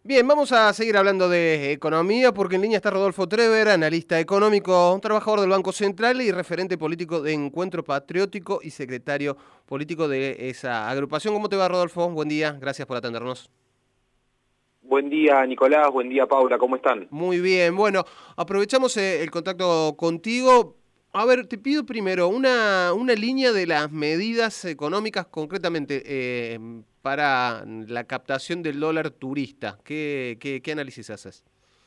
Bien, vamos a seguir hablando de economía porque en línea está Rodolfo Trever, analista económico, un trabajador del Banco Central y referente político de Encuentro Patriótico y secretario político de esa agrupación. ¿Cómo te va, Rodolfo? Buen día, gracias por atendernos. Buen día, Nicolás. Buen día, Paula. ¿Cómo están? Muy bien, bueno, aprovechamos el contacto contigo. A ver, te pido primero una línea de las medidas económicas concretamente para la captación del dólar turista. ¿Qué análisis haces?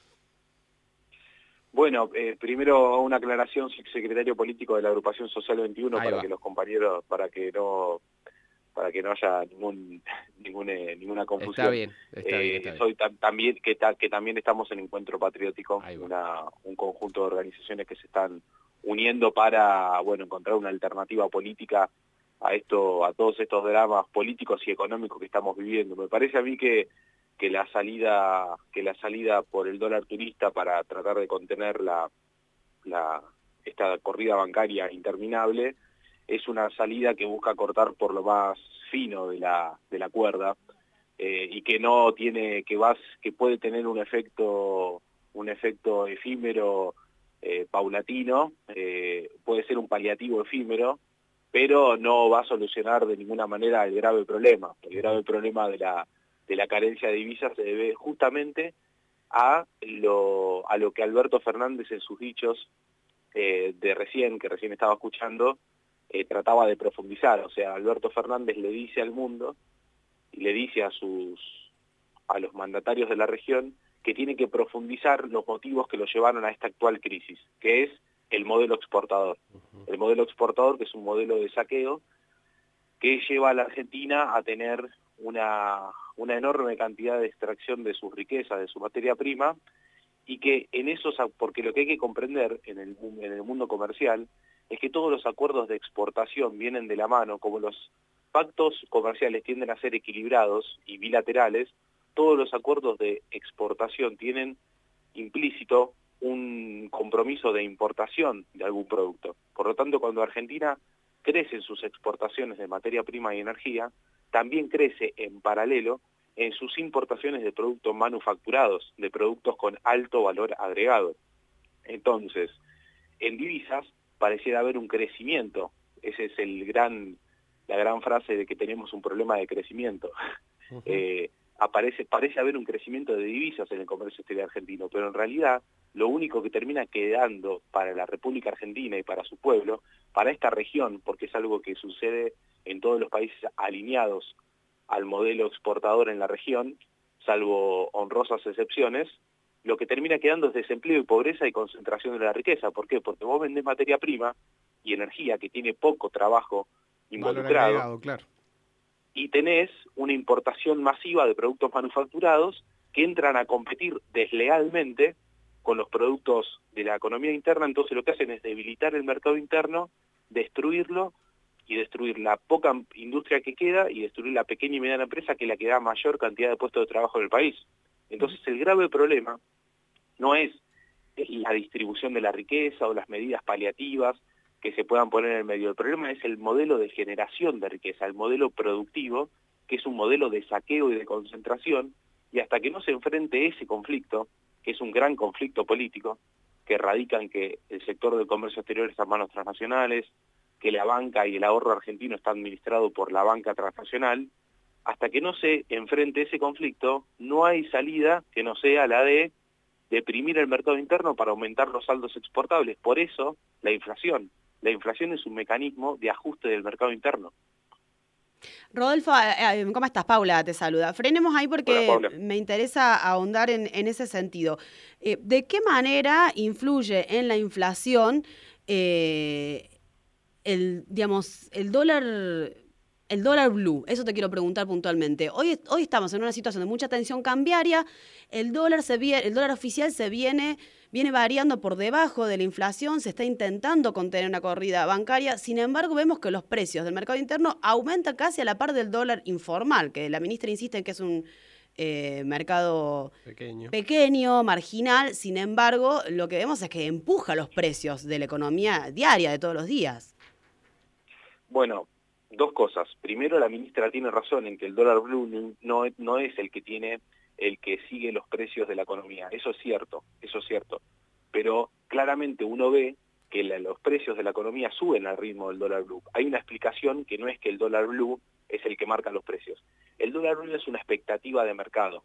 Bueno, primero una aclaración, soy secretario político de la agrupación Social 21 Ahí para va. que los compañeros, para que no haya ninguna Está confusión. bien, está bien, está bien. Soy también que también estamos en Encuentro Patriótico, Ahí va. un conjunto de organizaciones que se están uniendo para, bueno, encontrar una alternativa política a todos estos dramas políticos y económicos que estamos viviendo. Me parece a mí que la salida por el dólar turista para tratar de contener la esta corrida bancaria interminable es una salida que busca cortar por lo más fino de la cuerda, y que no tiene que puede tener un efecto efímero, paulatino, puede ser un paliativo efímero, pero no va a solucionar de ninguna manera el grave problema. El Ujú. grave problema de la carencia de divisas se debe justamente a lo que Alberto Fernández en sus dichos que recién estaba escuchando, trataba de profundizar. O sea, Alberto Fernández le dice al mundo y le dice a los mandatarios de la región que tiene que profundizar los motivos que lo llevaron a esta actual crisis, que es el modelo exportador. El modelo exportador, que es un modelo de saqueo, que lleva a la Argentina a tener una enorme cantidad de extracción de sus riquezas, de su materia prima, y que porque lo que hay que comprender en el mundo comercial es que todos los acuerdos de exportación vienen de la mano, como los pactos comerciales tienden a ser equilibrados y bilaterales, todos los acuerdos de exportación tienen implícito un compromiso de importación de algún producto. Por lo tanto, cuando Argentina crece en sus exportaciones de materia prima y energía, también crece en paralelo en sus importaciones de productos manufacturados, de productos con alto valor agregado. Entonces, en divisas pareciera haber un crecimiento. Esa es la gran frase de que tenemos un problema de crecimiento. Ujú. Parece haber un crecimiento de divisas en el comercio exterior argentino, pero en realidad lo único que termina quedando para la República Argentina y para su pueblo, para esta región, porque es algo que sucede en todos los países alineados al modelo exportador en la región, salvo honrosas excepciones, lo que termina quedando es desempleo y pobreza y concentración de la riqueza. ¿Por qué? Porque vos vendés materia prima y energía que tiene poco trabajo Valor involucrado, agregado, claro. y tenés una importación masiva de productos manufacturados que entran a competir deslealmente con los productos de la economía interna. Entonces lo que hacen es debilitar el mercado interno, destruirlo y destruir la poca industria que queda y destruir la pequeña y mediana empresa, que es la que da mayor cantidad de puestos de trabajo en el país. Entonces el grave problema no es la distribución de la riqueza o las medidas paliativas que se puedan poner en el medio. El problema es el modelo de generación de riqueza, el modelo productivo, que es un modelo de saqueo y de concentración, y hasta que no se enfrente ese conflicto, que es un gran conflicto político, que radica en que el sector del comercio exterior está en manos transnacionales, que la banca y el ahorro argentino está administrado por la banca transnacional, hasta que no se enfrente ese conflicto, no hay salida que no sea la de deprimir el mercado interno para aumentar los saldos exportables. Por eso, la inflación. La inflación es un mecanismo de ajuste del mercado interno. Rodolfo, ¿cómo estás? Paula te saluda. Frenemos ahí Hola, porque Paula. me interesa ahondar en ese sentido. ¿De qué manera influye en la inflación digamos, el dólar blue? Eso te quiero preguntar puntualmente. Hoy estamos en una situación de mucha tensión cambiaria. El dólar oficial viene variando por debajo de la inflación, se está intentando contener una corrida bancaria. Sin embargo, vemos que los precios del mercado interno aumentan casi a la par del dólar informal, que la ministra insiste en que es un mercado Pequeño. pequeño, marginal. Sin embargo, lo que vemos es que empuja los precios de la economía diaria de todos los días. Bueno, dos cosas. Primero, la ministra tiene razón en que el dólar blue no es el que tiene el que sigue los precios de la economía. Eso es cierto, pero claramente uno ve que los precios de la economía suben al ritmo del dólar blue. Hay una explicación que no es que el dólar blue es el que marca los precios. El dólar blue es una expectativa de mercado,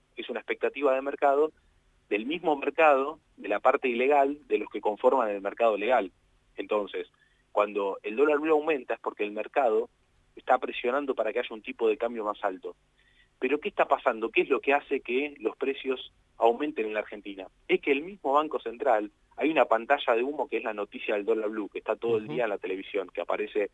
del mismo mercado, de la parte ilegal, de los que conforman el mercado legal. Entonces, cuando el dólar blue aumenta es porque el mercado está presionando para que haya un tipo de cambio más alto. Pero ¿qué está pasando? ¿Qué es lo que hace que los precios aumenten en la Argentina? Es que el mismo Banco Central, hay una pantalla de humo que es la noticia del dólar blue, que está todo el día en la televisión, que aparece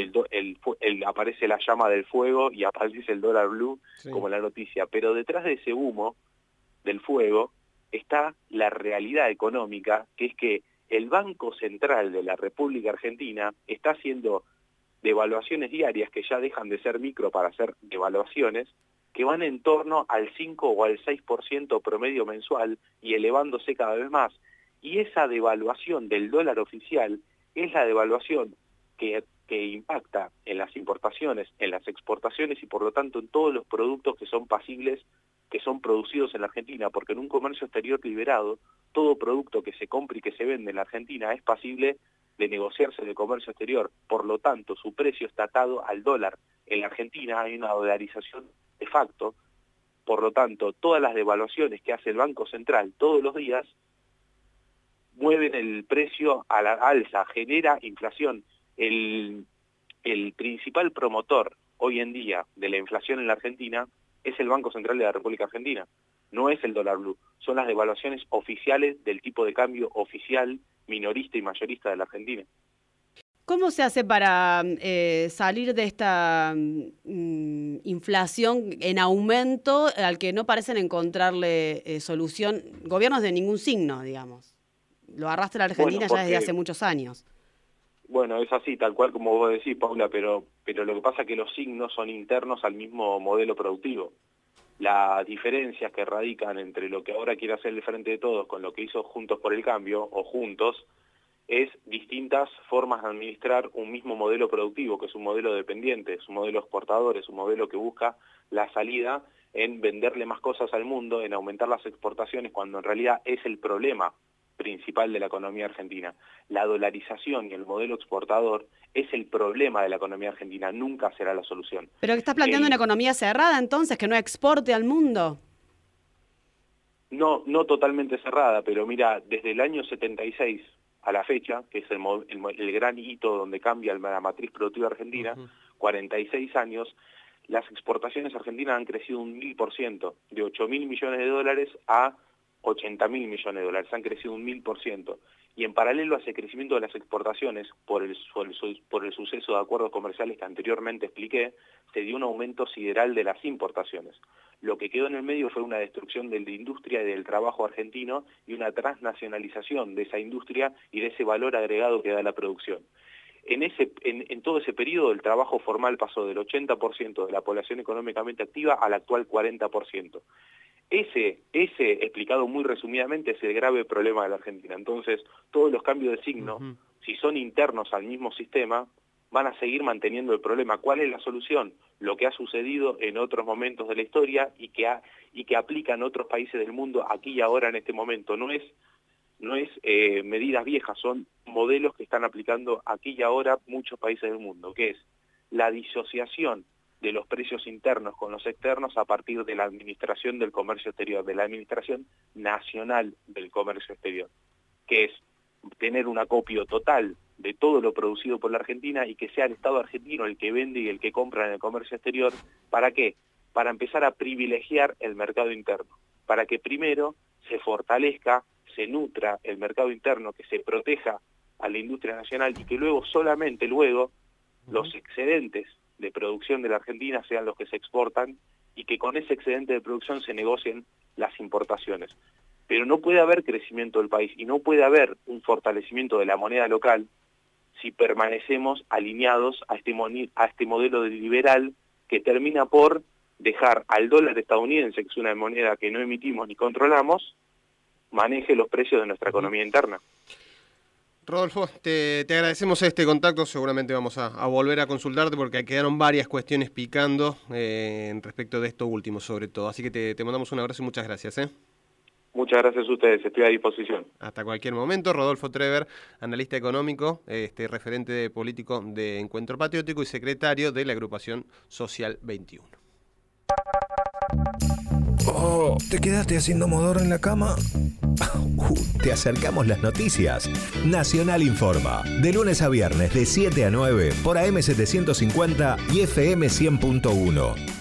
aparece la llama del fuego y aparece el dólar blue como la noticia. Pero detrás de ese humo del fuego está la realidad económica, que es que el Banco Central de la República Argentina está haciendo devaluaciones diarias que ya dejan de ser micro para ser devaluaciones, que van en torno al 5 o al 6% promedio mensual y elevándose cada vez más. Y esa devaluación del dólar oficial es la devaluación que impacta en las importaciones, en las exportaciones y por lo tanto en todos los productos que son pasibles, que son producidos en la Argentina, porque en un comercio exterior liberado, todo producto que se compra y que se vende en la Argentina es pasible de negociarse en el comercio exterior. Por lo tanto, su precio está atado al dólar. En la Argentina hay una dolarización de facto, por lo tanto, todas las devaluaciones que hace el Banco Central todos los días mueven el precio a la alza, genera inflación. El principal promotor hoy en día de la inflación en la Argentina es el Banco Central de la República Argentina, no es el dólar blue, son las devaluaciones oficiales del tipo de cambio oficial, minorista y mayorista de la Argentina. ¿Cómo se hace para salir de esta inflación en aumento al que no parecen encontrarle solución gobiernos de ningún signo, digamos? Lo arrastra la Argentina ya desde hace muchos años. Bueno, es así, tal cual como vos decís, Paula, pero lo que pasa es que los signos son internos al mismo modelo productivo. Las diferencias que radican entre lo que ahora quiere hacer el Frente de Todos con lo que hizo Juntos por el Cambio, o Juntos, es distintas formas de administrar un mismo modelo productivo, que es un modelo dependiente, es un modelo exportador, es un modelo que busca la salida en venderle más cosas al mundo, en aumentar las exportaciones, cuando en realidad es el problema principal de la economía argentina. La dolarización y el modelo exportador es el problema de la economía argentina, nunca será la solución. ¿Pero que estás planteando una economía cerrada entonces, que no exporte al mundo? No totalmente cerrada, pero mira, desde el año 76 a la fecha, que es el gran hito donde cambia la matriz productiva argentina, 46 años, las exportaciones argentinas han crecido un 1000%, de 8.000 millones de dólares a 80.000 millones de dólares, han crecido un 1000%. Y en paralelo a ese crecimiento de las exportaciones, por el suceso de acuerdos comerciales que anteriormente expliqué, se dio un aumento sideral de las importaciones. Lo que quedó en el medio fue una destrucción de la industria y del trabajo argentino y una transnacionalización de esa industria y de ese valor agregado que da la producción. En todo ese periodo el trabajo formal pasó del 80% de la población económicamente activa al actual 40%. Ese, explicado muy resumidamente, es el grave problema de la Argentina. Entonces, todos los cambios de signo, si son internos al mismo sistema, van a seguir manteniendo el problema. ¿Cuál es la solución? Lo que ha sucedido en otros momentos de la historia y que aplica en otros países del mundo aquí y ahora en este momento. No es medidas viejas, son modelos que están aplicando aquí y ahora muchos países del mundo, que es la disociación de los precios internos con los externos a partir de la administración del comercio exterior, de la administración nacional del comercio exterior, que es tener un acopio total de todo lo producido por la Argentina y que sea el Estado argentino el que vende y el que compra en el comercio exterior. ¿Para qué? Para empezar a privilegiar el mercado interno, para que primero se fortalezca, se nutra el mercado interno, que se proteja a la industria nacional y que luego, solamente luego, los excedentes de producción de la Argentina sean los que se exportan y que con ese excedente de producción se negocien las importaciones. Pero no puede haber crecimiento del país y no puede haber un fortalecimiento de la moneda local si permanecemos alineados a este modelo liberal que termina por dejar al dólar estadounidense, que es una moneda que no emitimos ni controlamos, maneje los precios de nuestra economía interna. Rodolfo, te agradecemos este contacto, seguramente vamos a volver a consultarte porque quedaron varias cuestiones picando respecto de esto último sobre todo, así que te mandamos un abrazo y muchas gracias. Muchas gracias a ustedes, estoy a disposición. Hasta cualquier momento. Rodolfo Treber, analista económico, referente político de Encuentro Patriótico y secretario de la agrupación Social 21. Oh, ¿te quedaste haciendo modorra en la cama? Te acercamos las noticias. Nacional Informa, de lunes a viernes de 7 a 9 por AM 750 y FM 100.1.